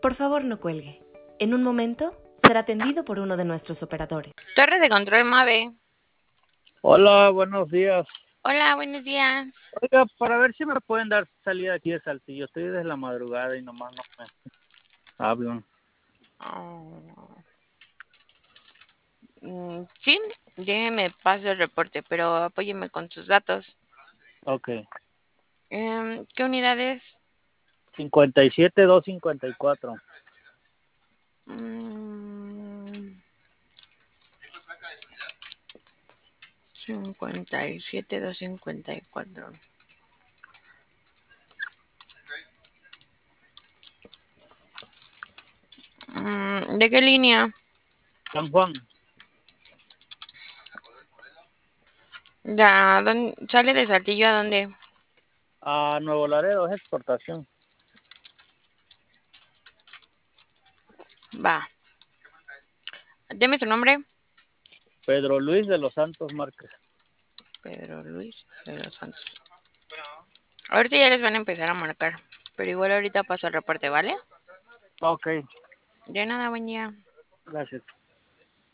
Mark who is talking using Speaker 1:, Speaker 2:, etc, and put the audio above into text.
Speaker 1: Por favor, no cuelgue. En un momento será atendido por uno de nuestros operadores.
Speaker 2: Torre de control Mave.
Speaker 3: Hola, buenos días.
Speaker 2: Hola, buenos días.
Speaker 3: Oiga, para ver si me pueden dar salida aquí de Saltillo. Estoy desde la madrugada y nomás no me hablan.
Speaker 2: Sí, déjeme paso el reporte, pero apóyeme con sus datos.
Speaker 3: Ok.
Speaker 2: ¿Qué unidades?
Speaker 3: 57254.
Speaker 2: 57254. ¿De qué línea?
Speaker 3: San Juan.
Speaker 2: Ya, ¿sale de Saltillo a dónde?
Speaker 3: A Nuevo Laredo, es exportación.
Speaker 2: Va. Deme su nombre.
Speaker 3: Pedro Luis de los Santos Márquez.
Speaker 2: Pedro Luis de los Santos. Ahorita ya les van a empezar a marcar, pero igual ahorita paso el reporte, ¿vale?
Speaker 3: Ok,
Speaker 2: De nada, buen día.
Speaker 3: gracias.